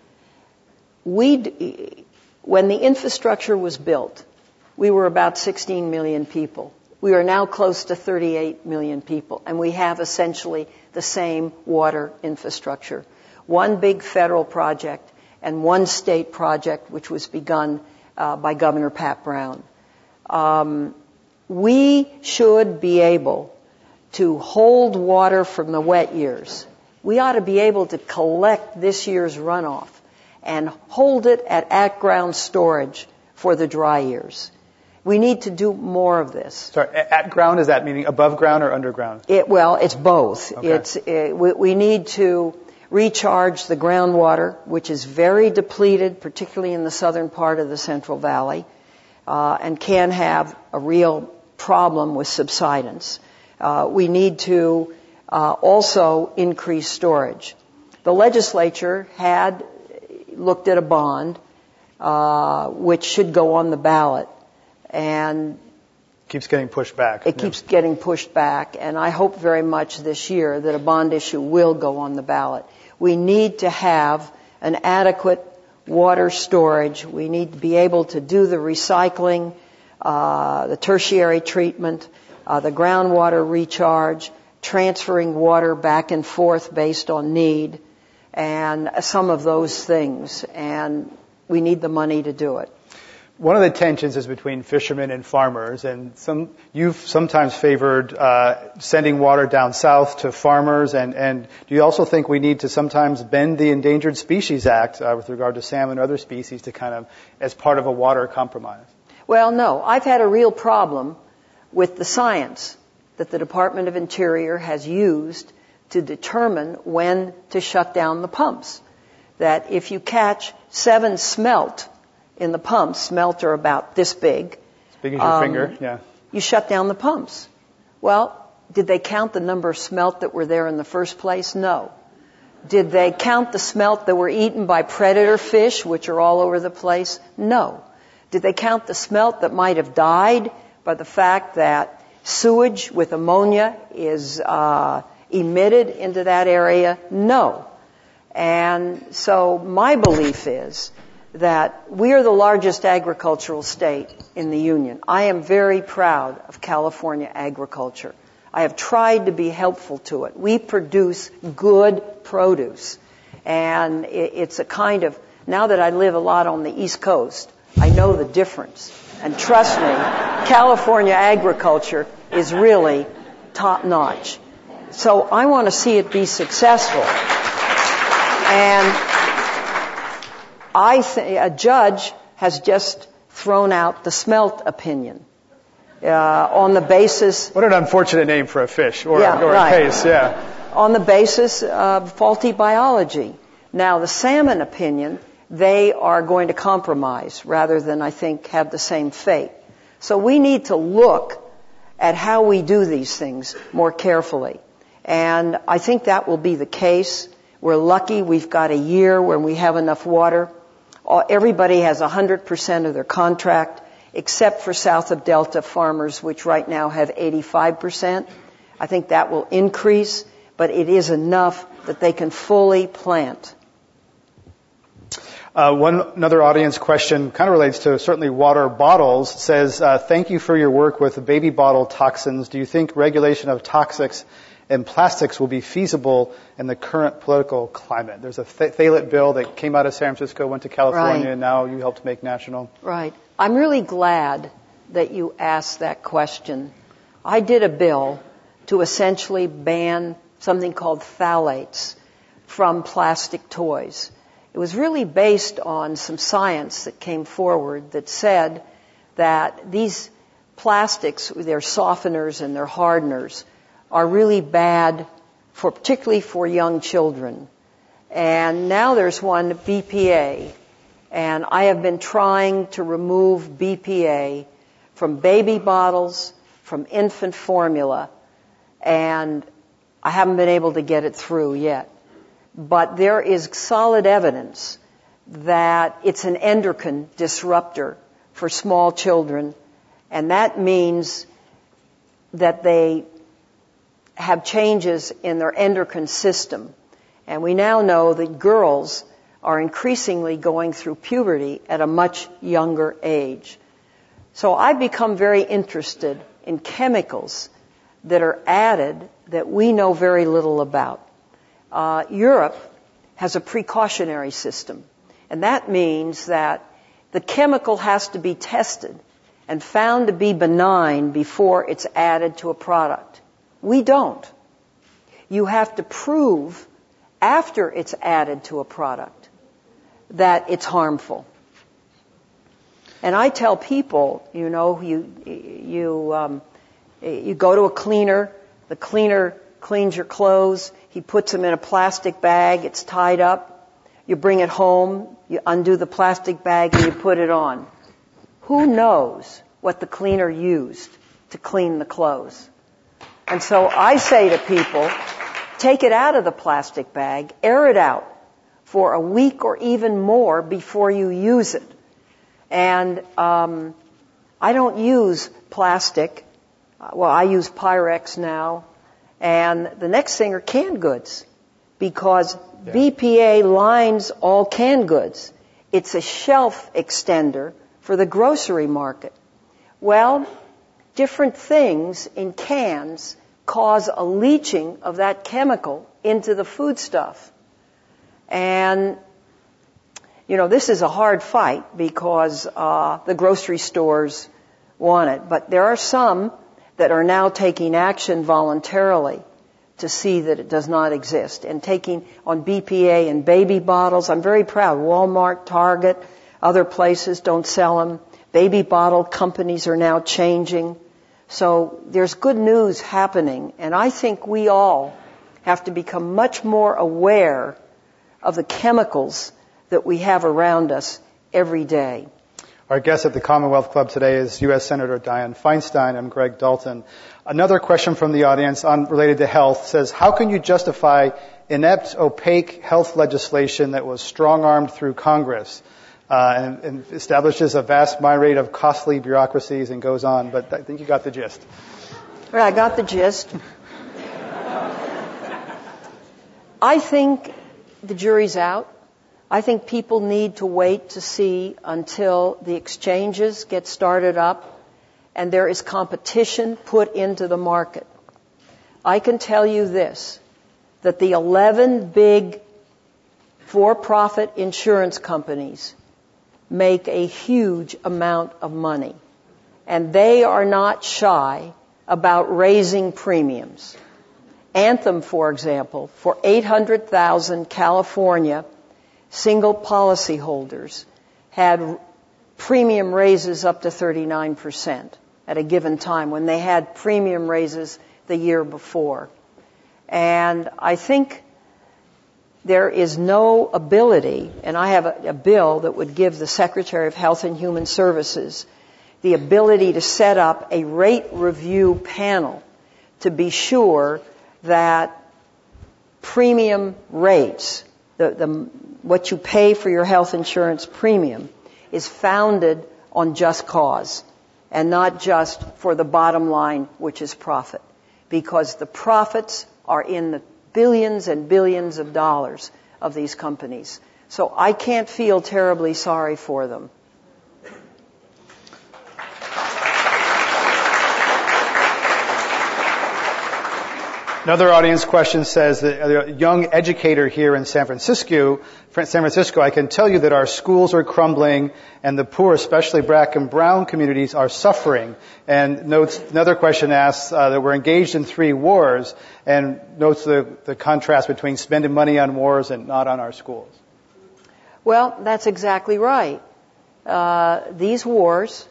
We, when the infrastructure was built, we were about sixteen million people. We are now close to thirty-eight million people, and we have essentially the same water infrastructure. One big federal project and one state project, which was begun uh, by Governor Pat Brown. Um, we should be able to hold water from the wet years. We ought to be able to collect this year's runoff and hold it at at-ground storage for the dry years. We need to do more of this. Sorry, at ground, is that meaning above ground or underground? It, well, it's both. Okay. It's it, we, we need to recharge the groundwater, which is very depleted, particularly in the southern part of the Central Valley, uh, and can have a real problem with subsidence. Uh, we need to uh, also increase storage. The legislature had looked at a bond uh, which should go on the ballot, and keeps getting pushed back. It yeah. keeps getting pushed back, and I hope very much this year that a bond issue will go on the ballot. We need to have an adequate water storage. We need to be able to do the recycling, uh, the tertiary treatment, uh, the groundwater recharge, transferring water back and forth based on need, and some of those things. And we need the money to do it. One of the tensions is between fishermen and farmers, and some you've sometimes favored uh, sending water down south to farmers. And, and do you also think we need to sometimes bend the Endangered Species Act uh, with regard to salmon or other species to kind of as part of a water compromise? Well, no. I've had a real problem with the science that the Department of Interior has used to determine when to shut down the pumps. That if you catch seven smelt in the pumps, smelt are about this big. As big as your um, finger, yeah. You shut down the pumps. Well, did they count the number of smelt that were there in the first place? No. Did they count the smelt that were eaten by predator fish, which are all over the place? No. Did they count the smelt that might have died by the fact that sewage with ammonia is uh, emitted into that area? No. And so my belief is that we are the largest agricultural state in the Union. I am very proud of California agriculture. I have tried to be helpful to it. We produce good produce. And it's a kind of, now that I live a lot on the East Coast, I know the difference. And trust me, California agriculture is really top-notch. So I want to see it be successful. And I think a judge has just thrown out the smelt opinion uh, on the basis... What an unfortunate name for a fish or, yeah, or right. a case, yeah. On the basis of faulty biology. Now, the salmon opinion, they are going to compromise rather than, I think, have the same fate. So we need to look at how we do these things more carefully. And I think that will be the case. We're lucky we've got a year when we have enough water. Everybody has one hundred percent of their contract, except for south of Delta farmers, which right now have eighty-five percent. I think that will increase, but it is enough that they can fully plant. Uh, one another audience question kind of relates to certainly water bottles. Says, uh, thank you for your work with baby bottle toxins. Do you think regulation of toxics and plastics will be feasible in the current political climate? There's a Thalit bill that came out of San Francisco, went to California, right. and now you helped make national. Right. I'm really glad that you asked that question. I did a bill to essentially ban something called phthalates from plastic toys. It was really based on some science that came forward that said that these plastics, their softeners and their hardeners, are really bad, for particularly for young children. And now there's one, B P A, and I have been trying to remove B P A from baby bottles, from infant formula, and I haven't been able to get it through yet. But there is solid evidence that it's an endocrine disruptor for small children, and that means that they have changes in their endocrine system. And we now know that girls are increasingly going through puberty at a much younger age. So I've become very interested in chemicals that are added that we know very little about. Uh, Europe has a precautionary system, and that means that the chemical has to be tested and found to be benign before it's added to a product. We don't. You have to prove after it's added to a product that it's harmful. And I tell people, you know, you you um, you go to a cleaner, the cleaner cleans your clothes, he puts them in a plastic bag, it's tied up, you bring it home, you undo the plastic bag and you put it on. Who knows what the cleaner used to clean the clothes? And so I say to people, take it out of the plastic bag, air it out for a week or even more before you use it. And um, I don't use plastic. Well, I use Pyrex now. And the next thing are canned goods, because yeah. B P A lines all canned goods. It's a shelf extender for the grocery market. Well, different things in cans cause a leaching of that chemical into the foodstuff. And, you know, this is a hard fight because uh, the grocery stores want it. But there are some that are now taking action voluntarily to see that it does not exist. And taking on B P A in baby bottles, I'm very proud. Walmart, Target, other places don't sell them. Baby bottle companies are now changing. So there's good news happening. And I think we all have to become much more aware of the chemicals that we have around us every day. Our guest at the Commonwealth Club today is U S Senator Dianne Feinstein. I'm Greg Dalton. Another question from the audience on, related to health says, how can you justify inept, opaque health legislation that was strong-armed through Congress uh, and, and establishes a vast myriad of costly bureaucracies and goes on? But I think you got the gist. Well, I got the gist. I think the jury's out. I think people need to wait to see until the exchanges get started up and there is competition put into the market. I can tell you this, that the eleven big for-profit insurance companies make a huge amount of money, and they are not shy about raising premiums. Anthem, for example, for eight hundred thousand California single policyholders had premium raises up to thirty-nine percent at a given time when they had premium raises the year before. And I think there is no ability, and I have a, a bill that would give the Secretary of Health and Human Services the ability to set up a rate review panel to be sure that premium rates, the, the, what you pay for your health insurance premium, is founded on just cause and not just for the bottom line, which is profit. Because the profits are in the billions and billions of dollars of these companies. So I can't feel terribly sorry for them. Another audience question says that a young educator here in San Francisco, San Francisco, I can tell you that our schools are crumbling and the poor, especially black and brown communities, are suffering. And notes, another question asks uh, that we're engaged in three wars and notes the, the contrast between spending money on wars and not on our schools. Well, that's exactly right. Uh, these wars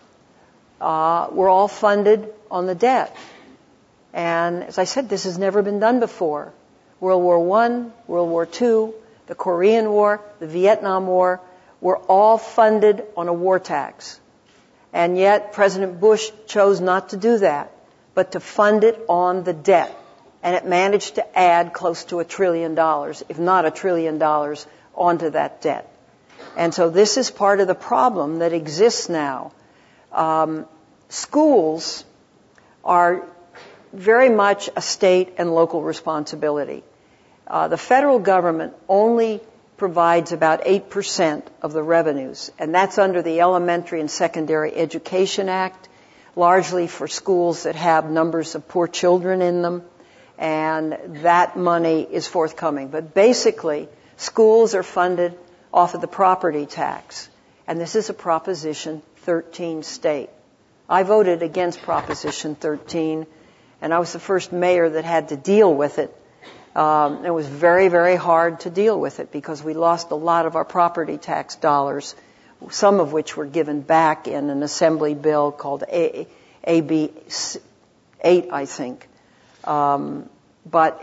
uh, were all funded on the debt. And as I said, this has never been done before. World War One, World War Two, the Korean War, the Vietnam War were all funded on a war tax. And yet President Bush chose not to do that, but to fund it on the debt. And it managed to add close to a trillion dollars, if not a trillion dollars, onto that debt. And so this is part of the problem that exists now. Um, schools are very much a state and local responsibility. Uh, the federal government only provides about eight percent of the revenues, and that's under the Elementary and Secondary Education Act, largely for schools that have numbers of poor children in them, and that money is forthcoming. But basically, schools are funded off of the property tax, and this is a Proposition thirteen state. I voted against Proposition thirteen, and I was the first mayor that had to deal with it. Um, it was very, very hard to deal with it because we lost a lot of our property tax dollars, some of which were given back in an assembly bill called A B eight, I think. Um, but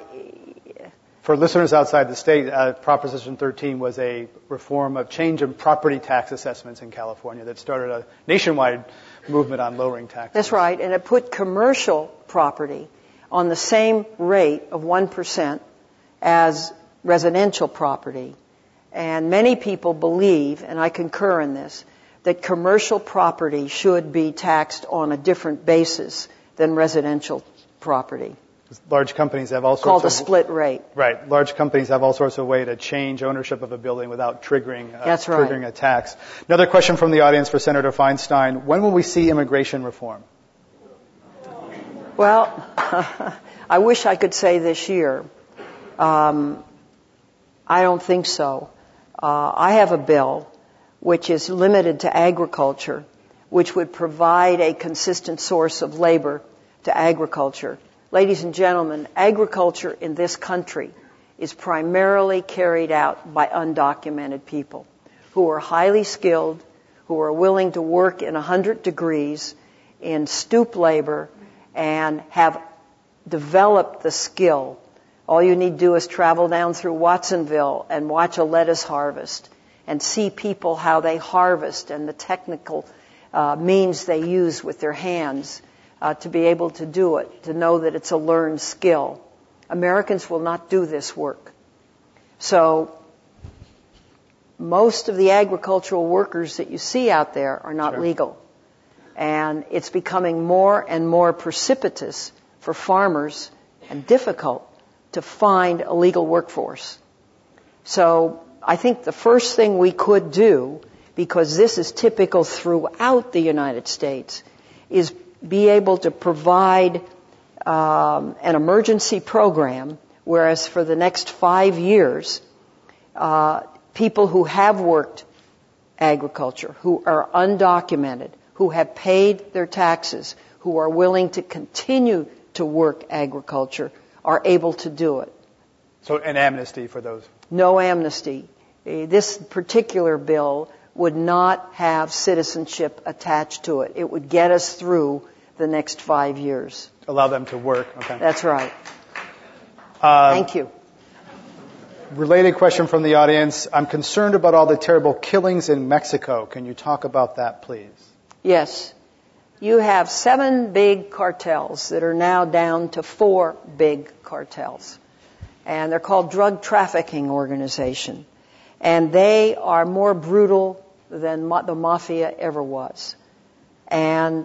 for listeners outside the state, uh, Proposition thirteen was a reform of change in property tax assessments in California that started a nationwide movement on lowering taxes. That's right, and it put commercial property on the same rate of one percent as residential property. And many people believe, and I concur in this, that commercial property should be taxed on a different basis than residential property. Large companies have all sorts called of... a split rate. Right. Large companies have all sorts of way to change ownership of a building without triggering, uh, That's right. triggering a tax. Another question from the audience for Senator Feinstein. When will we see immigration reform? Well, I wish I could say this year. Um, I don't think so. Uh, I have a bill which is limited to agriculture, which would provide a consistent source of labor to agriculture. Ladies and gentlemen, agriculture in this country is primarily carried out by undocumented people who are highly skilled, who are willing to work in one hundred degrees in stoop labor and have developed the skill. All you need to do is travel down through Watsonville and watch a lettuce harvest and see people how they harvest and the technical uh, means they use with their hands uh, to be able to do it, to know that it's a learned skill. Americans will not do this work. So most of the agricultural workers that you see out there are not Sure. legal. And it's becoming more and more precipitous for farmers and difficult to find a legal workforce. So I think the first thing we could do, because this is typical throughout the United States, is be able to provide um, an emergency program, whereas for the next five years, uh, people who have worked agriculture, who are undocumented, who have paid their taxes, who are willing to continue to work agriculture, are able to do it. So an amnesty for those. No amnesty. Uh, This particular bill would not have citizenship attached to it. It would get us through the next five years. Allow them to work. Okay. That's right. Uh, Thank you. Related question from the audience. I'm concerned about all the terrible killings in Mexico. Can you talk about that, please? Yes. You have seven big cartels that are now down to four big cartels. And they're called drug trafficking organization. And they are more brutal than ma- the mafia ever was. And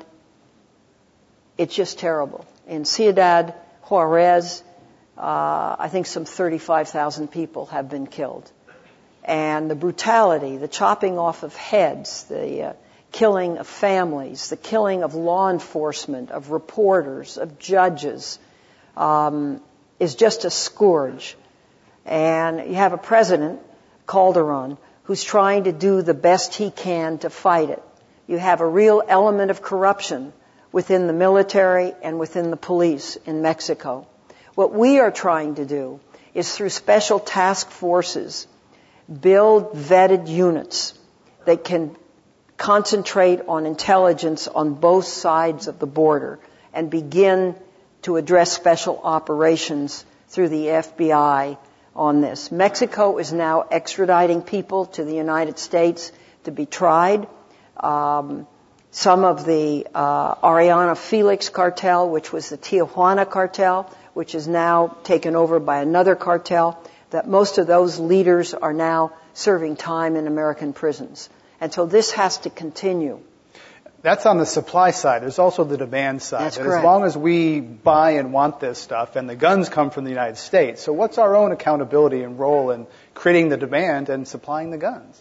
it's just terrible. In Ciudad Juarez, uh, I think some thirty-five thousand people have been killed. And the brutality, the chopping off of heads, the uh, killing of families, the killing of law enforcement, of reporters, of judges, um, is just a scourge. And you have a president, Calderon, who's trying to do the best he can to fight it. You have a real element of corruption within the military and within the police in Mexico. What we are trying to do is through special task forces, build vetted units that can concentrate on intelligence on both sides of the border and begin to address special operations through the F B I on this. Mexico is now extraditing people to the United States to be tried. Um, some of the uh, Ariana Felix cartel, which was the Tijuana cartel, which is now taken over by another cartel, that most of those leaders are now serving time in American prisons. And so this has to continue. That's on the supply side. There's also the demand side. That's and correct. As long as we buy and want this stuff, and the guns come from the United States, so what's our own accountability and role in creating the demand and supplying the guns?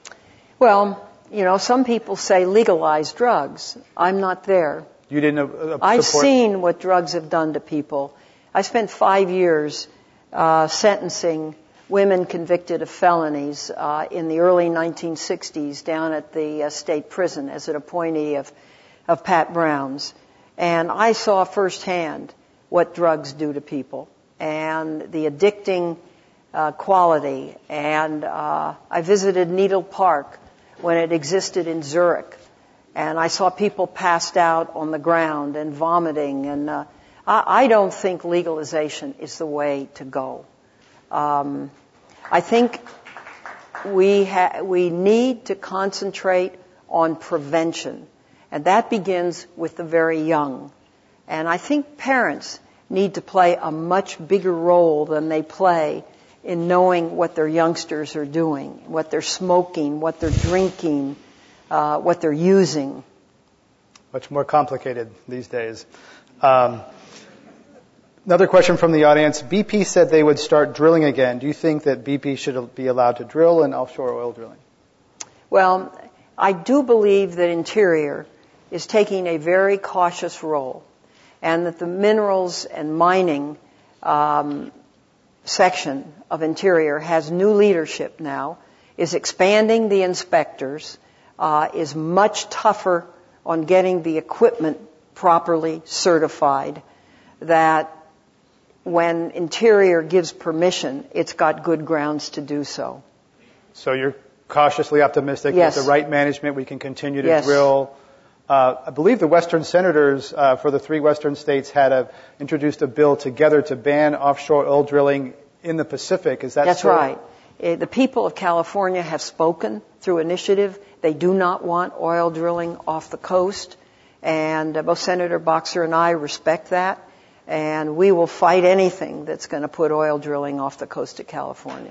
Well, you know, some people say legalize drugs. I'm not there. You didn't uh, support... I've seen what drugs have done to people. I spent five years uh, sentencing women convicted of felonies uh, in the early nineteen sixties down at the uh, state prison as an appointee of, of Pat Brown's. And I saw firsthand what drugs do to people and the addicting uh, quality. And uh, I visited Needle Park when it existed in Zurich. And I saw people passed out on the ground and vomiting. And uh, I, I don't think legalization is the way to go. Um, I think we ha- we need to concentrate on prevention, and that begins with the very young. And I think parents need to play a much bigger role than they play in knowing what their youngsters are doing, what they're smoking, what they're drinking, uh, what they're using. Much more complicated these days. Um, Another question from the audience. B P said they would start drilling again. Do you think that B P should be allowed to drill in offshore oil drilling? Well, I do believe that Interior is taking a very cautious role, and that the minerals and mining um, section of Interior has new leadership now, is expanding the inspectors, uh, is much tougher on getting the equipment properly certified, that when Interior gives permission, it's got good grounds to do so. So you're cautiously optimistic yes. with the right management we can continue to yes. drill. Uh, I believe the Western senators uh, for the three Western states had a, introduced a bill together to ban offshore oil drilling in the Pacific. Is that That's so? right. Uh, the people of California have spoken through initiative. They do not want oil drilling off the coast, and uh, both Senator Boxer and I respect that. And we will fight anything that's going to put oil drilling off the coast of California.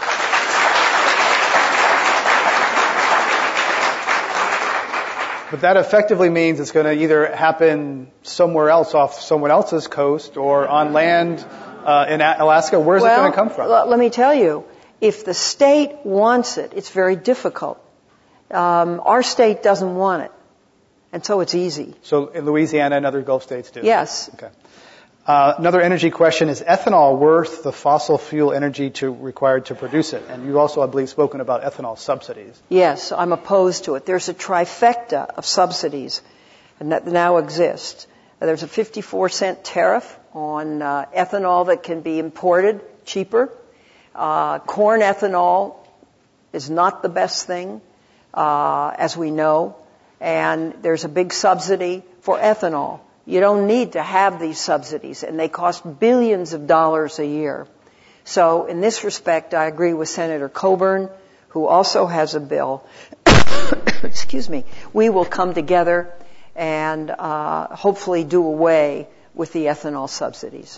But that effectively means it's going to either happen somewhere else off someone else's coast or on land uh, in Alaska. Where's well, it going to come from? L- let me tell you, if the state wants it, it's very difficult. Um, our state doesn't want it. And so it's easy. So in Louisiana and other Gulf states do? Yes. Okay. Uh, another energy question, is ethanol worth the fossil fuel energy to, required to produce it? And you've also, I believe, spoken about ethanol subsidies. Yes, I'm opposed to it. There's a trifecta of subsidies that now exist. There's a fifty-four cent tariff on uh, ethanol that can be imported cheaper. Uh, corn ethanol is not the best thing. uh, as we know, and there's a big subsidy for ethanol. You don't need to have these subsidies, and they cost billions of dollars a year. So in this respect, I agree with Senator Coburn, who also has a bill. Excuse me. We will come together and uh, hopefully do away with the ethanol subsidies.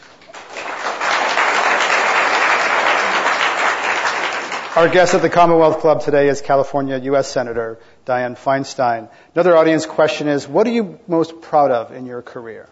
Our guest at the Commonwealth Club today is California U S Senator Dianne Feinstein. Another audience question is, what are you most proud of in your career?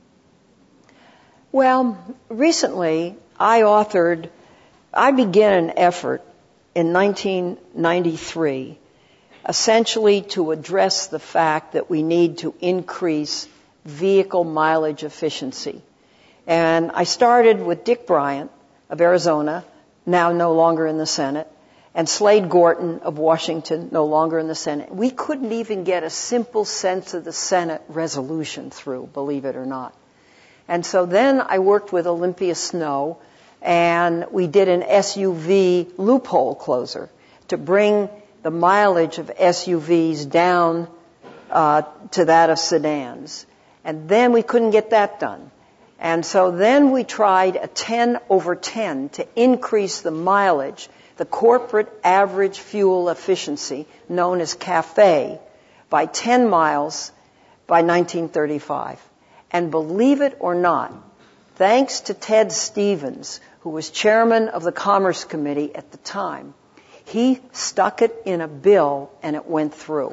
Well, recently I authored, I began an effort in nineteen ninety-three essentially to address the fact that we need to increase vehicle mileage efficiency. And I started with Dick Bryant of Arizona, now no longer in the Senate, and Slade Gorton of Washington, no longer in the Senate. We couldn't even get a simple sense of the Senate resolution through, believe it or not. And so then I worked with Olympia Snowe, and we did an S U V loophole closer to bring the mileage of S U Vs down uh, to that of sedans. And then we couldn't get that done. And so then we tried a ten over ten to increase the mileage, the corporate average fuel efficiency, known as CAFE, by ten miles by nineteen thirty-five. And believe it or not, thanks to Ted Stevens, who was chairman of the Commerce Committee at the time, he stuck it in a bill and it went through.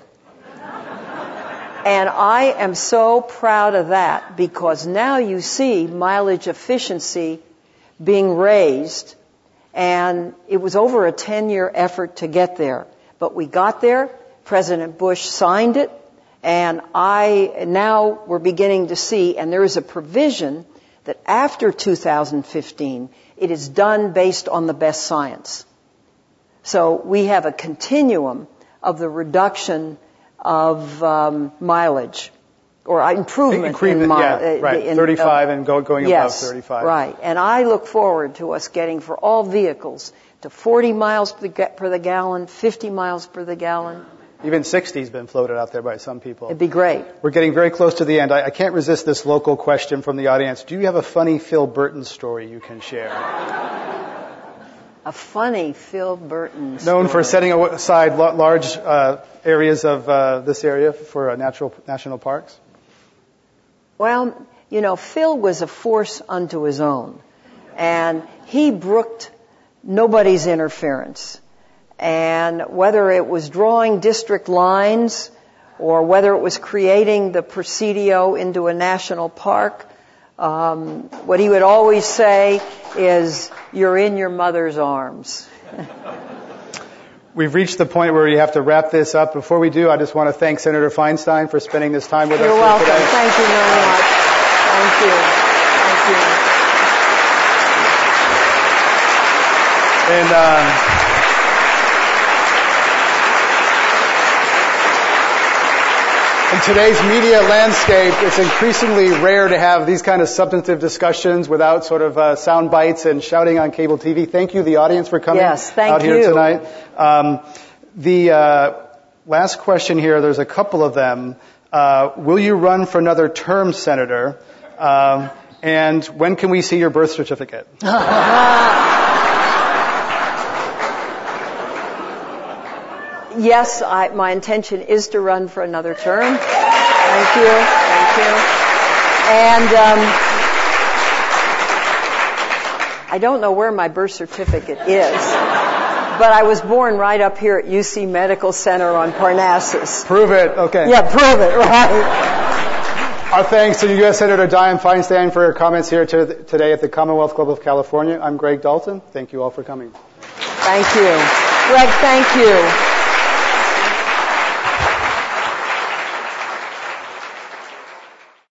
And I am so proud of that, because now you see mileage efficiency being raised, and it was over a ten-year effort to get there. But we got there, President Bush signed it, and I now we're beginning to see, and there is a provision that after two thousand fifteen, it is done based on the best science. So we have a continuum of the reduction of um, mileage, or improvement Increment, in mileage. Yeah, right, in, thirty-five uh, and go, going yes, above thirty-five. Right, and I look forward to us getting for all vehicles to forty miles per, per the gallon, fifty miles per the gallon. Even sixty has been floated out there by some people. It'd be great. We're getting very close to the end. I, I can't resist this local question from the audience. Do you have a funny Phil Burton story you can share? A funny Phil Burton story. Known for setting aside large uh, areas of uh, this area for uh, natural national parks? Well, you know, Phil was a force unto his own. And he brooked nobody's interference. And whether it was drawing district lines or whether it was creating the Presidio into a national park, um, what he would always say is, "You're in your mother's arms." We've reached the point where you have to wrap this up. Before we do, I just want to thank Senator Feinstein for spending this time with You're us here welcome. today. Thank you very much. Thank you. Thank you. And um, in today's media landscape, it's increasingly rare to have these kind of substantive discussions without sort of uh, sound bites and shouting on cable T V. Thank you, the audience, for coming yes, thank out here you. tonight. Um, the uh, last question here, there's a couple of them. Uh, will you run for another term, Senator? Um, and when can we see your birth certificate? Yes, I, my intention is to run for another term. Thank you. Thank you. And um, I don't know where my birth certificate is, but I was born right up here at U C Medical Center on Parnassus. Prove it. Okay. Yeah, prove it, right. Our thanks to U S Senator Dianne Feinstein for her comments here to, today at the Commonwealth Club of California. I'm Greg Dalton. Thank you all for coming. Thank you. Greg, thank you.